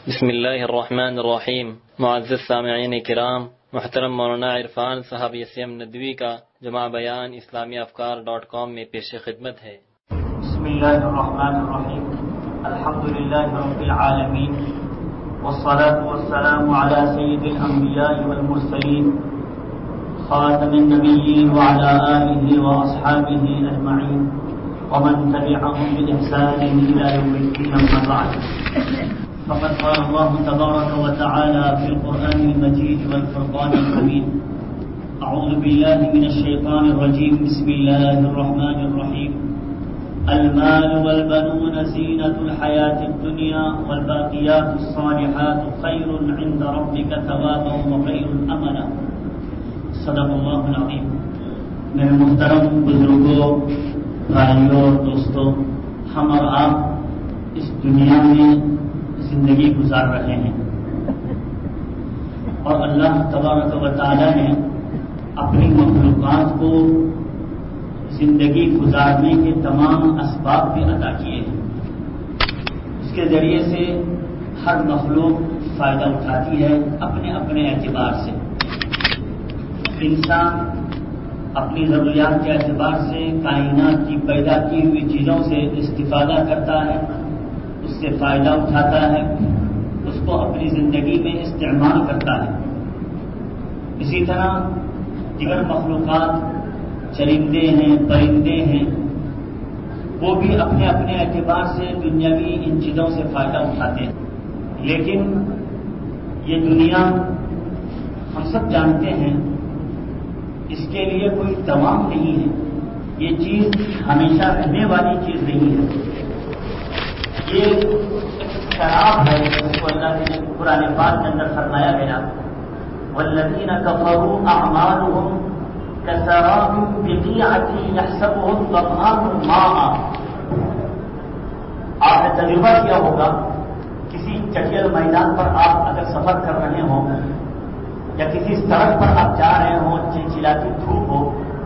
بسم اللہ الرحمن الرحیم۔ معزز سامعین کرام، محترم مولانا عرفان صاحب یسیم ندوی کا جمع بیان اسلامی افکار.com میں پیش خدمت ہے۔ بسم اللہ الرحمن الرحیم، الحمدللہ رب العالمین، والصلاة والسلام علی سید الانبیاء والمرسلین، خاتم النبیین وعلی آلہ واصحابہ اجمعین، ومن تبعهم بإحسان إلى يوم الدين، أما بعد، فقد قال الله تبارك وتعالى في القرآن المجيد والفرقان الحميد: أعوذ بالله من الشيطان الرجيم، بسم الله الرحمن الرحيم. المال والبنون زينة الحياة الدنيا والباقيات الصالحات خير عند ربك ثوابا وخير أملا. صدق الله العظيم. میرے محترم بزرگوں، بھائیوں اور دوستوں، ہم اور آپ اس دنیا میں زندگی گزار رہے ہیں، اور اللہ تبارک و تعالی نے اپنی مخلوقات کو زندگی گزارنے کے تمام اسباب بھی عطا کیے ہیں۔ اس کے ذریعے سے ہر مخلوق فائدہ اٹھاتی ہے اپنے اپنے اعتبار سے۔ انسان اپنی ضروریات کے اعتبار سے کائنات کی پیدا کی ہوئی چیزوں سے استفادہ کرتا ہے، اس سے فائدہ اٹھاتا ہے، اس کو اپنی زندگی میں استعمال کرتا ہے۔ اسی طرح دیگر مخلوقات، چرندے ہیں، پرندے ہیں، وہ بھی اپنے اپنے اعتبار سے دنیاوی ان چیزوں سے فائدہ اٹھاتے ہیں۔ لیکن یہ دنیا ہم سب جانتے ہیں، اس کے لیے کوئی دوام نہیں ہے، یہ چیز ہمیشہ رہنے والی چیز نہیں ہے۔ یہ ایک شراب ہے جس کو اللہ نے قرآن پاک کے اندر فرمایا گیا: والذین کفروا اعمالهم کسراب بقیعۃ یحسبه الظمآن ماء۔ آپ نے تجربہ کیا ہوگا، کسی چٹیل میدان پر آپ اگر سفر کر رہے ہوں یا کسی سڑک پر آپ جا رہے ہوں، چلچلاتی دھوپ ہو،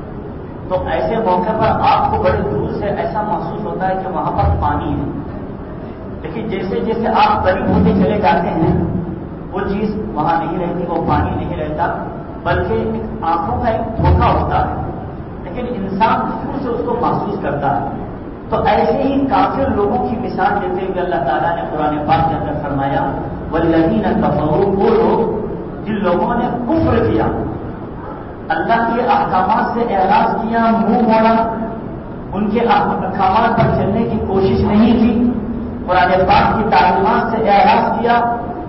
تو ایسے موقع پر آپ کو بڑی دور سے ایسا محسوس ہوتا ہے کہ وہاں پر پانی ہے، لیکن جیسے جیسے آپ قریب ہوتے چلے جاتے ہیں وہ چیز وہاں نہیں رہتی، وہ پانی نہیں رہتا، بلکہ ایک آنکھوں کا ایک دھوکہ ہوتا ہے، لیکن انسان دور سے اس کو محسوس کرتا ہے۔ تو ایسے ہی کافر لوگوں کی مثال دیتے ہوئے اللہ تعالیٰ نے قرآن پاک کے اندر فرمایا: والذین کفروا، وہ لوگ جن لوگوں نے کفر کیا، اللہ کے احکامات سے اعراض کیا، منہ موڑا، ان کے احکامات پر چلنے کی کوشش نہیں کی، قرآن پاک کی تعلیمات سے اعراض کیا،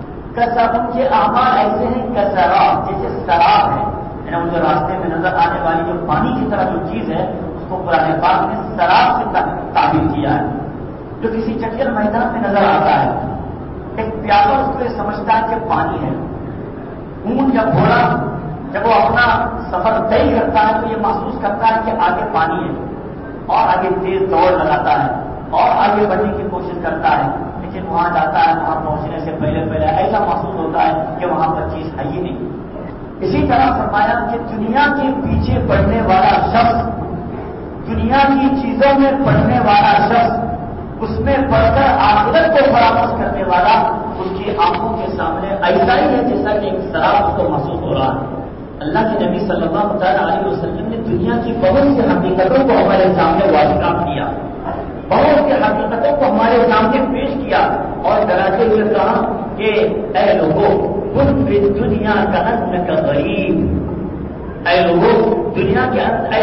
ان کے اعمال ایسے ہیں کسراب، جیسے سراب ہے، یعنی ان کے راستے میں نظر آنے والی جو پانی کی طرح جو چیز ہے اس کو قرآن پاک نے سراب سے تعبیر کیا ہے، جو کسی چٹیل میدان میں نظر آتا ہے۔ ایک پیاسا اس کو یہ سمجھتا ہے کہ پانی ہے، اونٹ یا گھوڑا جب وہ اپنا سفر طے کرتا ہے تو یہ محسوس کرتا ہے کہ آگے پانی ہے، اور آگے تیز دوڑ لگاتا ہے اور آگے بڑھنے کی کوشش کرتا ہے، لیکن وہاں جاتا ہے، وہاں پہنچنے سے پہلے ایسا محسوس ہوتا ہے کہ وہاں پر چیز ہے ہی نہیں۔ اسی طرح فرمایا کہ دنیا کے پیچھے پڑنے والا شخص، دنیا کی چیزوں میں پڑنے والا شخص، اس میں پڑھ کر آخرت کو فراموش کرنے والا، اس کی آنکھوں کے سامنے ایسا ہی ہے جیسا کہ ایک شراب اس کو محسوس ہو رہا ہے۔ اللہ کے نبی صلی اللہ تعالیٰ علیہ وسلم نے دنیا کی بہت سی حقیقتوں کو ہمارے سامنے واضح کیا، بہت سی حقیقتوں کو ہمارے سامنے پیش کیا، اور ڈراتے ہوئے کہا کہ اے لوگوں، کن فی الدنیا کأنک غریب، اے لوگوں، دنیا کے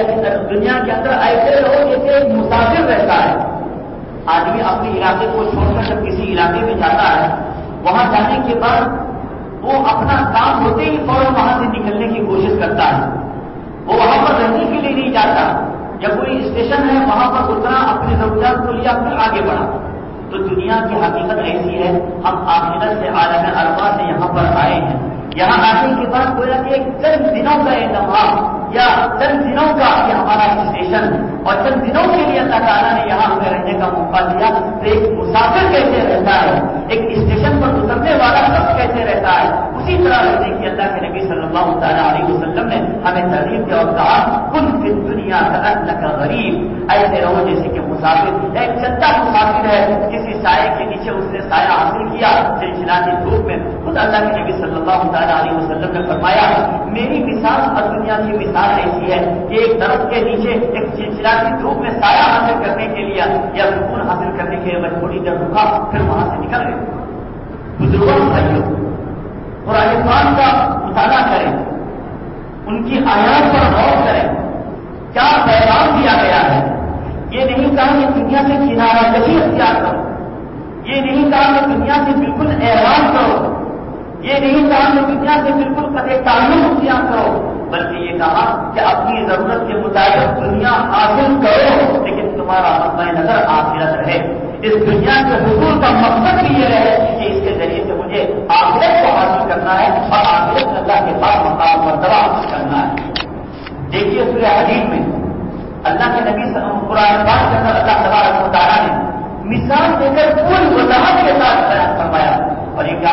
اندر ایسے رہو جیسے ایک مسافر رہتا ہے۔ آدمی اپنے علاقے کو چھوڑ کر جب کسی علاقے میں جاتا ہے، وہاں جانے کے بعد وہ اپنا کام ہوتے ہی فوراً وہاں سے نکلنے کی کوشش کرتا ہے، وہ وہاں پر رہنے کے لیے نہیں جاتا، جب کوئی اسٹیشن ہے وہاں پر اترا، اپنی ضروریات کو لیا، پھر آگے بڑھا۔ تو دنیا کی حقیقت ایسی ہے، ہم آخرت سے عالم ارواح سے یہاں پر آئے ہیں، یہاں آنے کے بعد گویا کہ ایک چند دنوں کا اہتمام یا چند دنوں کا یہ ہمارا اسٹیشن، اور چند دنوں کے لیے اللہ تعالیٰ نے یہاں ہمیں رہنے کا موقع دیا۔ تو ایک مسافر کیسے رہتا ہے، ایک اسٹیشن پر اترنے والا شخص کیسے رہتا ہے، اسی طرح رہنے کی اللہ کے نبی صلی اللہ تعالیٰ علیہ وسلم نے ہمیں ترغیب دیا اور کہا: کن فی الدنیا کأنک غریب، ایسے رہو جیسے کہ مسافر، ایک چلتا مسافر ہے، کسی سائے کے نیچے اس نے سایہ حاصل کیا چلچلاتی دھوپ میں. خود اللہ کے نبی صلی اللہ تعالیٰ علیہ وسلم نے فرمایا میری مثال اور دنیا کی مثال ایسی ہے کہ ایک درخت کے نیچے ایک چلچلاتی دھوپ میں سایہ حاصل کرنے کے لیے یا سکون حاصل کرنے کے لیے میں تھوڑی دیر رکا پھر وہاں سے نکل گئے. بزرگوں بھائیوں قرآن پاک کا مطالعہ کریں، ان کی آیات پر غور کریں، کیا پیغام دیا گیا ہے. یہ نہیں کہا کہ دنیا سے کنارہ کشی اختیار کرو، یہ نہیں کہا کہ دنیا سے بالکل اعراض کرو، یہ نہیں کہا کہ دنیا سے بالکل قطع تعلق اختیار کرو، بلکہ یہ کہا کہ اپنی ضرورت کے مطابق دنیا حاصل کرو لیکن تمہارا مد نظر آخرت رہے. اس دنیا کے حصول کا مقصد بھی یہ رہے کہ اس کے ذریعے سے مجھے آخرت کو حاصل کرنا ہے اور آخرت میں اللہ کے پاس مقام مرتبہ حاصل کرنا ہے. دیکھیے سورہ حدید میں اللہ کے نبی قرآن پاک کے اندر اللہ تبارک و تعالیٰ نے مثال دے کر پوری وضاحت کے ساتھ بیان فرمایا. اور یہ کیا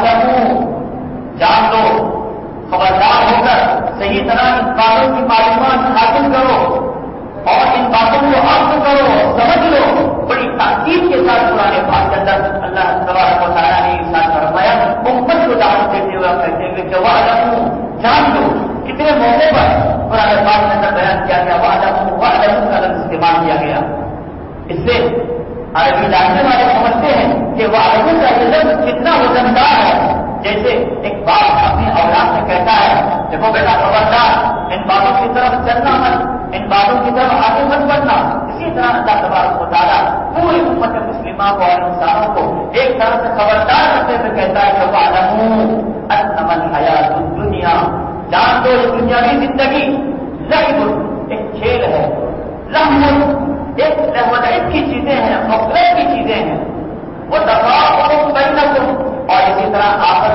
جان لو، خبردار ہو کر صحیح طرح ان باتوں کی معلومات حاصل کرو اور ان باتوں کو عمل کرو، سمجھ لو. بڑی تاکید کے ساتھ قرآن پاک کے اندر اللہ تبارک و تعالیٰ نے ارشاد فرمایا امت کو دعوت دیتے ہوئے کہتے ہوئے کہ وَاعْلَمُوا جان لو. کتنے موقع پر قرآن پاک کے اندر بیان کیا گیا وَاعْلَمُوا کا لفظ استعمال کیا گیا. اس سے عربی جاننے والے سمجھتے ہیں کہ وَاعْلَمُوا کا یہ لفظ کتنا وزندار ہے. جیسے ایک باپ اپنی اولاد سے کہتا ہے دیکھو بیٹا خبردار ان باتوں کی طرف چلنا مت، ان باتوں کی طرف آگے مت بڑھنا. اسی طرح اللہ تبارک و تعالیٰ پوری امت مسلمہ کو اور انسانوں کو ایک طرح سے خبردار کرتے ہوئے کہتا ہے کہ وَاعْلَمُوا أَنَّمَا الْحَيَاةُ الدُّنْيَا جان دو یہ دنیاوی زندگی لعب ایک کھیل ہے، لہو ایک لعب کی چیزیں ہیں، مغفرت کی چیزیں ہیں، وہ تفاخر بینکم اور اسی طرح آپس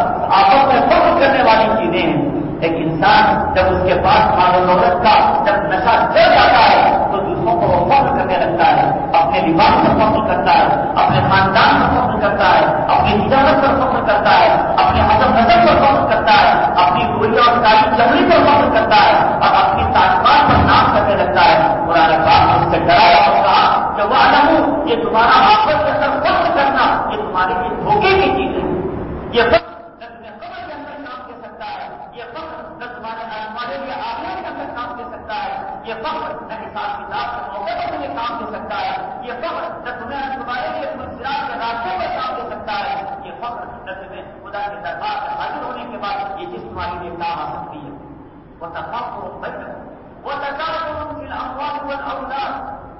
میں فخر کرنے والی چیزیں ہیں. ایک انسان جب اس کے پاس مال و دولت کا جب نشہ چڑھ جاتا ہے تو دوسروں کو وہ فخر کرنے لگتا ہے، اپنے لباس پر فخر کرتا ہے، اپنے خاندان پر فخر کرتا ہے، اپنی تجارت پر فخر کرتا ہے، اپنے حسب نظر پر فخر کرتا ہے، اپنی گولی اور کالی چمڑی پر فخر کرتا ہے اور اپنی تعلیمات پر نام کرنے لگتا ہے. قرآن پاک نے اس سے ڈرایا اور کہا کہ وَاعْلَمُوا یہ تمہارا آپس کے اندر فخر کرنا یہ تمہارے لیے دھوکے کی چیز ہے. یہ فخر نہ تمہیں قبر کے اندر کام دے سکتا ہے، یہ فخر نہ تمہارے لیے آخرت کے اندر کام دے سکتا ہے، یہ فخر نہ حساب کتاب کے موقع پر تمہیں کام دے سکتا ہے، یہ فخر نہ تمہیں تمہارے لیے صراط کے راستے میں کام دے سکتا ہے، یہ فخر نہ تمہیں خدا کے دربار میں حاضر ہونے کے بعد یہ چیز تمہارے لیے کام آ سکتی ہے. وَتَفَاخُرٌ بَيْنَكُمْ وَتَكَاثُرٌ فِي الْأَمْوَالِ وَالْأَوْلَادِ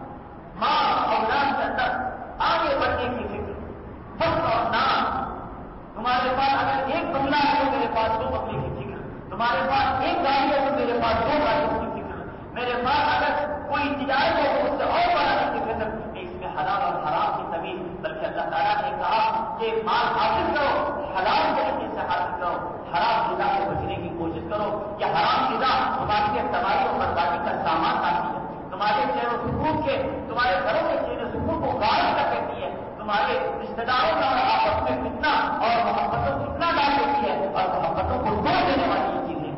ماں اولاد کے اندر آگے بڑھنے کی فکر، فخر اور نام. تمہارے پاس اگر ایک بنگلہ ہے تو میرے پاس 2 بنگلے کی فکر، تمہارے پاس ایک گاڑی ہے تو میرے پاس 2 گاڑیوں کی فکر، میرے پاس اگر کوئی تجارت ہے تو اس سے اور بڑھانے کی فکر. اس میں حلال اور حرام کی تمیز، بلکہ اللہ تعالیٰ نے کہا کہ مال حاصل کرو، حلال طریقے سے حاصل کرو، حرام غذا سے بچنے کی کوشش کرو. یہ حرام غذا تمہاری کے تباہی اور بربادی کا سامان آتی ہے، تمہارے چہرے و سکون کے، تمہارے گھروں کے چہرے و سکون کو غائب کر دیتی ہے، تمہارے رشتے داروں کا آپس میں فتنہ اور محبتوں کو اتنا ڈال دیتی ہے اور محبتوں کو توڑ دینے والی یہ چیزیں.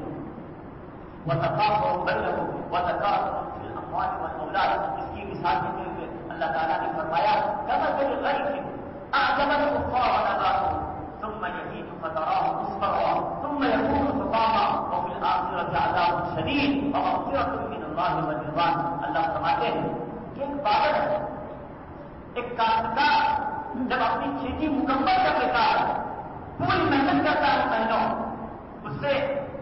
وَتَفَاخُرٌ بَيْنَكُمْ وَتَكَاثُرٌ فِي الْأَمْوَالِ وَالْأَوْلَادِ اس کی مثال دیتے ہوئے اللہ تعالیٰ نے فرمایا كَمَثَلِ غَيْثٍ أَعْجَبَ الْكُفَّارَ نَبَاتُهُ ثُمَّ يَهِيجُ فَتَرَاهُ مُصْفَرًّا ثُمَّ يَكُونُ حُطَامًا وَفِي الْآخِرَةِ عَذَابٌ شَدِيدٌ وَمَغْفِرَةٌ مِّنَ اللَّهِ وَرِضْوَانٌ. اللہ فرماتے ہیں کہ ایک باغ ہے، ایک کاشتکار جب اپنی کھیتی مکمل کر لیتا ہے، پوری محنت کرتا ہے مہینوں، اس سے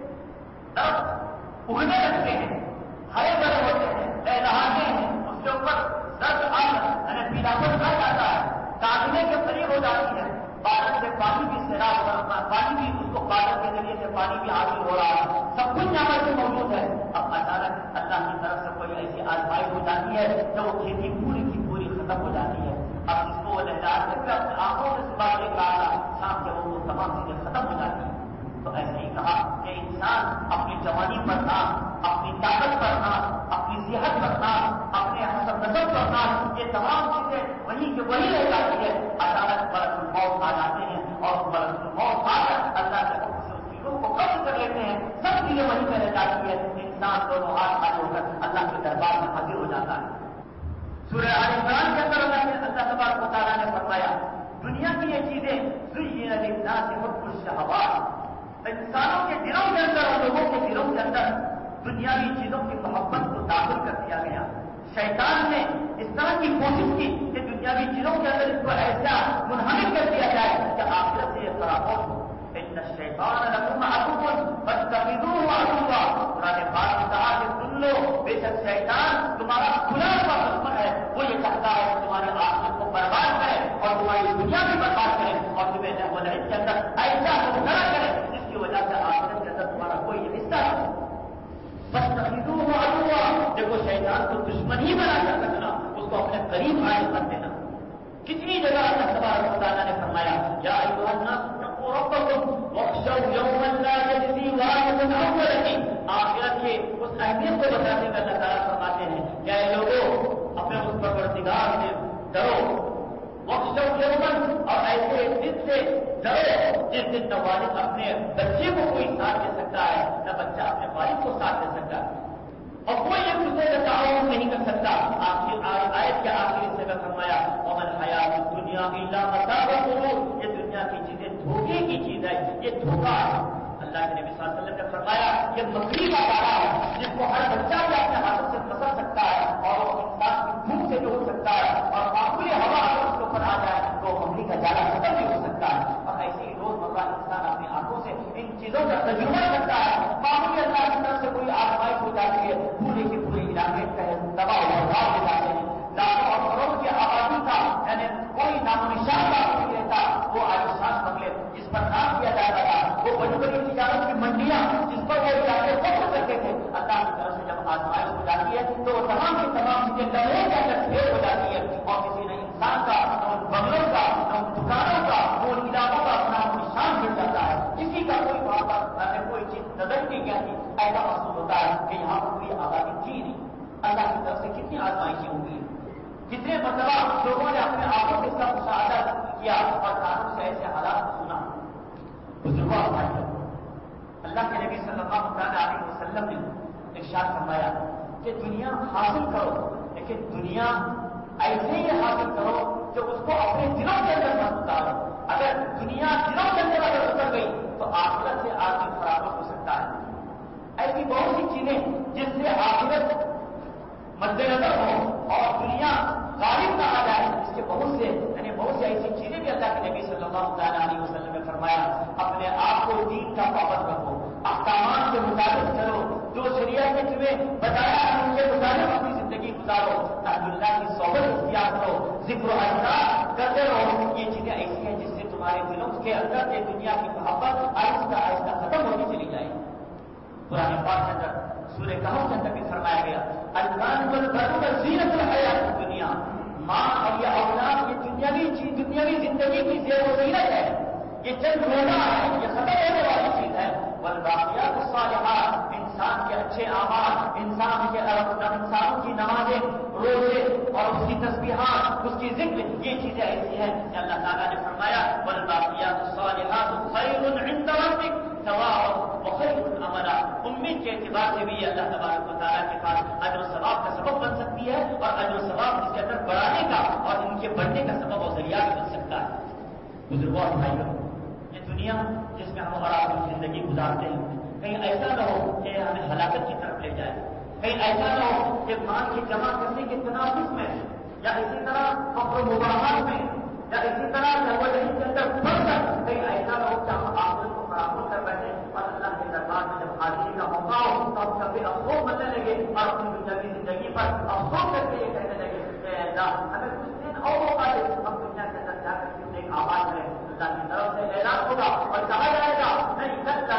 درخت اگنے لگتے ہیں، ہرے بھرے ہوتے ہیں، لہلاتے ہیں، اس کے اوپر زرد یعنی پیلاپن آ جاتا ہے، کاٹنے کے قریب ہو جاتی ہے، بارش سے پانی بھی سیراب ہو رہا ہے، پانی بھی اس کو بارش کے ذریعے سے پانی بھی حاصل ہو رہا ہے، سب کچھ یہاں سے موجود ہے. اب اچانک اللہ کی طرف سے کوئی ایسی آزمائش ہو جاتی ہے کہ وہ کھیتی پوری کی پوری ختم ہو جاتی ہے. اب اس کو وہ لہراتے ہوئے اپنے آنکھوں سے صبح دیکھ رہا تھا، شام کے وہ تمام چیزیں ختم ہو جاتی ہیں. تو ایسے ہی کہا کہ انسان اپنی جوانی پر نہ، اپنی طاقت پر نہ، اپنی صحت پر نہ، اپنے حسب نظر پر نہ، یہ تمام چیزیں وہی کے وہی رہ جاتی ہے. اچانک ملک الموت آ جاتے ہیں اور ملک الموت آ کر اللہ کے حکم سے اس چیزوں کو قبض کر لیتے ہیں، سب چیزیں وہی میں رہ جاتی ہے. انسان دونوں ہاتھ کھڑے ہو کر اللہ کے دربار میں حاضر ہو جاتا ہے. سورہ آل عمران کے اندر اللہ تبارک و تعالیٰ نے فرمایا دنیا کی یہ چیزیں زین للناس حب الشہوات، انسانوں کے دلوں کے اندر اور لوگوں کے دلوں کے اندر دنیاوی چیزوں کی محبت کو داخل کر دیا گیا. شیطان نے اس طرح کی کوشش کی کہ دنیاوی چیزوں کے اندر اس کو ایسا منہمک کر دیا جائے کہ آخرت سے یہ خرابوش ہو. ان الشیطان لکم عدو فاتخذوہ عدوا. قرآن پاک نے کہا کہ سن لو بے شک شیطان تمہارا کھلا ہوا دشمن ہے. وہ یہ چاہتا ہے کہ تمہاری آخرت کو برباد کرے اور تمہاری دنیا بھی برباد کرے اور تمہیں لہو لعب کے اندر ایسا مبتلا کرے جس کی وجہ سے آخرت کے اندر تمہارا کوئی حصہ نہ ہو. فاتخذوہ عدوا. دیکھو شیطان کو دشمن ہی بنا کر رکھنا، اس کو اپنے قریب عائد کر دینا. کتنی جگہ اللہ تبارک و تعالیٰ نے فرمایا یا ایھا الناس اتقوا ربکم واخشوا یوما لا یجزی والد عن ولدہ. آخرت کے اس اہمیت کو بتانے کا اللہ تعالیٰ فرماتے ہیں کہ اے لوگوں اپنے اس پروردگار سے ڈرو. واخشوا یوما، اور ایسے دن سے ڈرو جس دن نہ والد اپنے بچے کو کوئی ساتھ دے سکتا ہے نہ بچہ اپنے والد کو ساتھ دے سکتا ہے اور کوئی ایک دوسرے کا تعاون نہیں کر سکتا. آیت کے آخری سے فرمایا وما الحیات الدنیا الا متاع الغرور. یہ دنیا کی چیزیں دھوکے کی چیز ہے، یہ دھوکہ ہے. اللہ کے نبی صلی اللہ علیہ وسلم نے فرمایا یہ مکڑی کا جالا ہے جس کو ہر بچہ بھی اپنے ہاتھوں سے پسند سکتا ہے اور وہ انسان کی بھوک سے جوڑ سکتا ہے اور معمولی ہوا اگر اس کے اوپر آ جائے تو مکڑی کا جالا ختم بھی ہو سکتا ہے. اور ایسے ہی روزمرہ انسان اپنی آنکھوں سے ان چیزوں کا تجربہ کرتا ہے. معمولی اللہ کی طرف سے کوئی آزمائش ہو جاتی ہے، پورے کے پورے علاقے کا تباہ و برباد ہو جاتے ہیں. لاکھوں اور کروڑوں کی آبادی کا یعنی کوئی نام و نشان باقی نہیں رہتا. وہ آلیشان بنگلے جس پر نام کیا جاتا تھا، وہ بڑی بڑی تجارت کی منڈیاں جس پر وہ علاقے فخر کرتے تھے، اللہ کی طرف سے جب آزمائش ہو جاتی ہے تو وہ تمام کی تمام چیزیں لمحے کے اندر ڈھیر ہو جاتی ہے اور کسی نے انسان کا نہ ان بنگلوں کا نہ ان دکانوں کا وہ ان علاقوں کا اپنا نشان گر جاتا ہے. کسی کا کوئی وہاں پر کوئی چیز نظر نہیں کیا تھی. ایسا محسوس ہوتا ہے کہ یہاں پر کوئی آبادی تھی نہیں. اللہ کی طرف سے کتنی آزمائشیں ہوں گی، کتنے مرتبہ لوگوں نے اپنے آنکھوں سے اس کا مشاہدہ کیا اور کانوں سے ایسے حالات سنا. بزرگوں بھائی، اللہ کے نبی صلی اللہ علیہ وسلم نے ارشاد فرمایا کہ دنیا حاصل کرو لیکن دنیا ایسے ہی حاصل کرو کہ اس کو اپنے دلوں کے اندر مت اتارو. اگر دنیا دلوں کے اندر اگر اتر گئی تو آخرت سے آدمی خراب ہو سکتا ہے. ایسی بہت سی چیزیں جس سے آخرت مد نظر ہو اور دنیا غالب نہ آ جائے، اس کے بہت سے ایسی چیزیں بھی اللہ کے نبی صلی اللہ علیہ وسلم نے فرمایا اپنے آپ کو دین کا پابند رکھو، احکامات کے مطابق چلو، جو شریعت نے تمہیں بتایا ہے ان کے مطابق اپنی زندگی گزارو، تاکہ اللہ کی صحبت اختیار کرو، ذکر و اذکار کرتے رہو. یہ چیزیں ایسی ہیں جس سے تمہارے دلوں کے اندر یہ دنیا کی محبت آہستہ آہستہ ختم ہوتی چلی جائے. قرآن پاک کے اندر سورہ کہف کے اندر بھی فرمایا گیا المال والبنون زینۃ الحیات الدنیا. ماں اور یہ اولاد یہ دنیاوی زندگی کی زیب و زینت ہے، یہ چند روزہ ہے، یہ ختم ہونے والی چیز ہے. والباقیات الصالحات، انسان کے اچھے اعمال، انسانوں کی نمازیں، روزے اور اس کی تسبیحات، اس کی ذکر، یہ چیزیں ایسی ہیں کہ اللہ تعالیٰ نے فرمایا والباقیات الصالحات خیر عند ربک ثوابا وخیر املا. امید کے اعتبار سے بھی اللہ تبارک و تعالیٰ کے پاس اجر و ثواب کا سبب بن سکتی ہے اور اجر و ثواب اس کے اندر بڑھانے کا اور ان کے بڑھنے کا سبب اور ذریعہ بھی بن سکتا ہے. بزرگوں اور بھائیوں، یہ دنیا جس میں ہم اور آپ اپنی زندگی گزارتے ہیں کہیں ایسا نہ ہو کہ ہمیں ہلاکت کی طرف لے جائے، کہیں ایسا نہ ہو کہ مال کی جمع کرنے کے تنافس میں یا اسی طرح فقر و مباحثات میں یا اسی طرح کے اندر پھنس کر کہیں ایسا نہ ہو کہ ہم آخرت کو فراموش کر بیٹھے اور اللہ کے دربار میں جب حاضری کا موقع ہو تو ہم کبھی افسوس بننے لگے اور اپنی دنیاوی زندگی پر افسوس کر کے یہ کہنے لگے کہ اللہ ہمیں کچھ دن اور موقع دے، ہم دنیا کے اندر جا کر کے ایک آواز کریں. اللہ کی طرف سے اعلان ہوگا اور کہا جائے گا نہیں کرتا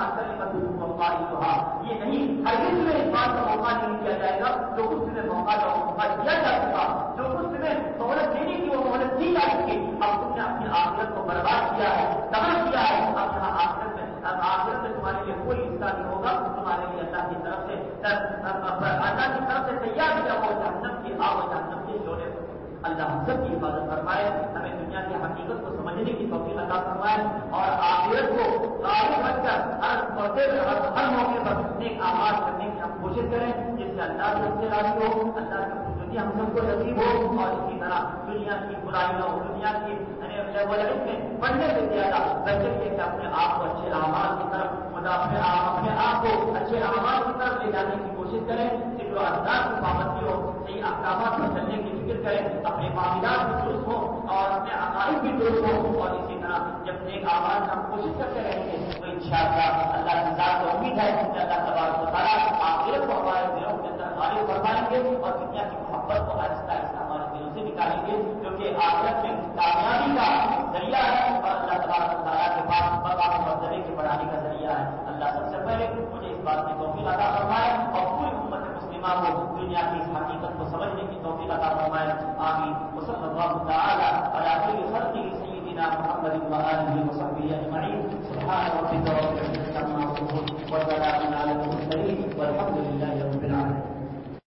یہ نہیں، ہرگز میں اس بات کا موقع نہیں دیا جائے گا جو کچھ تمہیں موقع دیا جا چکا، جو کچھ تمہیں مہلت دینے کی وہ مہلت دی جا چکی. اب تم نے اپنی آخرت کو برباد کیا ہے، تباہ کیا ہے. اب یہاں آخرت میں تمہارے لیے کوئی حصہ نہیں ہوگا. تمہارے لیے اللہ کی طرف سے تیار کیا وہ جہنم کی آگ و جہنم کے شعلے. اللہ ہم سب کی حفاظت فرمائے، ہمیں دنیا کی حقیقت کو سمجھنے کی توفیق عطا فرمائے اور آخرت کو غالب رکھ کر ہر موقع پر نیک آغاز کرنے کی ہم کوشش کریں، جس سے اللہ سے ہم سے راضی ہو، اللہ کا دنیا ہم سب کو نصیب ہو، اور اسی طرح دنیا کی برائیوں، دنیا کی میں بڑھنے سے زیادہ بہتر یہ کہ اپنے آپ کو اچھے اعمال کی طرف اپنے آپ کو اچھے اعمال کی طرف لے جانے کی کوشش کریں، ذکر و اذکار کی پابندی ہو، صحیح احکامات پر چلنے کی فکر کریں، اپنے معاملات بھی درست ہوں اور اپنے عقائد بھی درست ہوں، اور اسی طرح جب نیک اعمال ہم کوشش کرتے رہیں گے تو انشاءاللہ